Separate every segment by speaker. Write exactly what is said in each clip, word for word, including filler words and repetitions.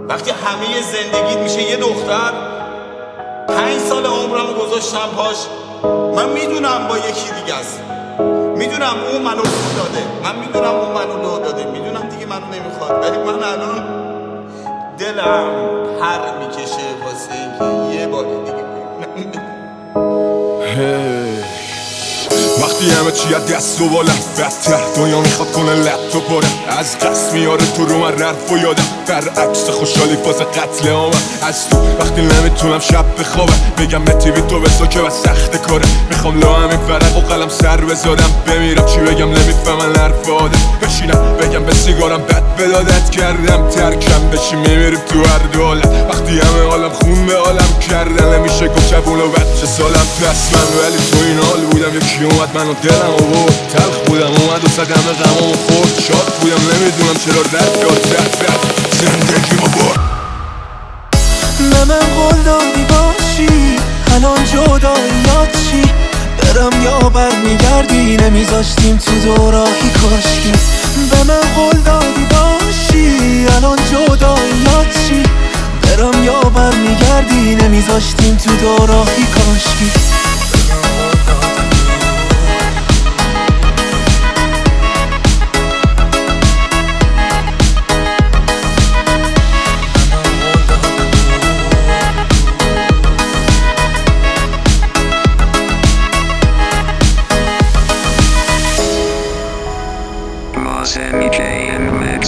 Speaker 1: وقتی همه زندگیت میشه یه دختر، پنج سال عمرمو گذاشتم پاش. من میدونم با یکی دیگه است، میدونم اون منو لو داده، من میدونم اون منو لو داده، میدونم دیگه منو نمیخواد، ولی من الان دلم پر میکشه واسه اینکه یه بار دیگه ببینم.
Speaker 2: وقتی همه چی از دست و بالم بدتر دنیا میخواد کنه لط و پارم، از قصد میاره تو رو من ررف و یادم، برعکس خوشحالی فاز قتل عامم از تو. وقتی نمیتونم شب بخوابم بگم به تیوی تو بسا که بس سخت کارم، میخوام لا همین فرق و قلم سر بذارم، بمیرم چی بگم نمیفهمن حرف آدم، بشینم بگم به سیگارم بد بدادت کردم، ترکم بشی میمیریم تو هر دو عالم. وقتی همه عالم خون به عالم کردن نمیشه گفت جوون و بچه سالم، پس من ولی تو این حال بودم یکی اومد منو دلم آورد، تلخ بودم اومد و صدم غمامو خورد، شاد بودم نمیدونم چرا رد داد رد رد زندگیمو برد.
Speaker 3: به من قول دادی باشی الان جداییات چی، برم یا برمیگردی نمیذاشتیم تو دوراهی کاشکی. به من قول دادی باشی الان جداییات چی، برم یا برمیگردی نمیذاشتیم تو دوراهی کاشکی.
Speaker 4: Sammy J in the mix.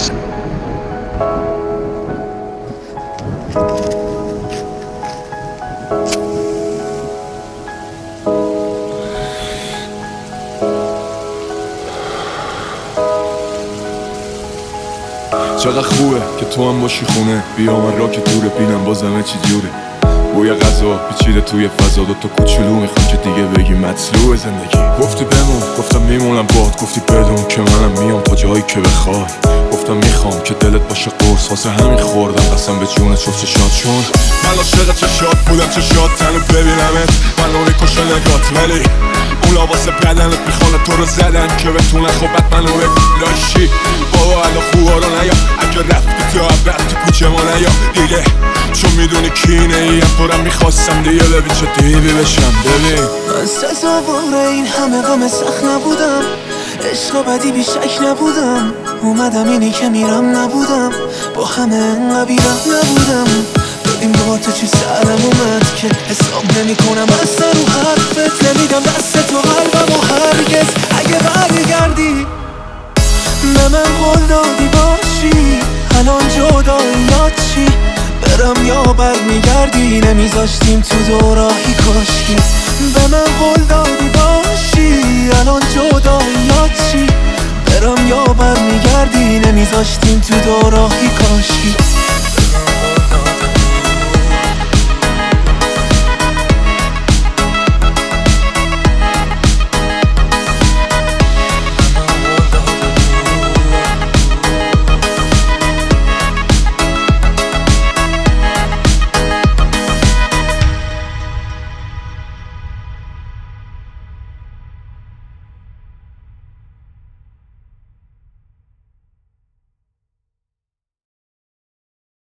Speaker 2: چقدر خوبه که تو هم باشی خونه، بیا من را که دوره بینم بازمه چی جوره، بوی غذا پیچیده توی فضا، دوتا کوچولو میخوام که دیگه بگی مطلوب زندگی. گفتی بمون گفتم میمونم باد، گفتی بدون که منم میام تا جایی که بخوای، گفتم میخوام که دلت باشه قرص، واسه همین خوردم قسم به جونت شد چشات، چون من عاشق چشات بودم، چشات تنو ببینمت منو میکشه نگات، ولی اونا واسه بدنت میخوانه تو رو زدن که بتونن خوبت منو بگو لاشی. بابا الان خوبا رو نیا، اگه رفتی تو عبر تو کوچه ما نیا دیگه، چون میدونی کینه ایم پرم میخواستم دیگه ببین چه دیوی بشم. ببین
Speaker 3: من سزاوار این همه غم سخت نبودم، عشق بدی بی شک نبودم، اومدم اینی که میرم نبودم، با همه انقدر بیرم نبودم. ببین با تو چی سرم اومد که حساب نمی کنم اصلا رو حرفت، نمیدم دست تو قلبم و هرگز اگه برگردی. به من قول دادی باشی الان جداییات چی، برم یا برمیگردی نمیذاشتیم تو دوراهی کاشکی. به من قول دادی باشی الان جداییات چی، برم یا برمیگردی نمیذاشتیم تو دوراهی کاشکی.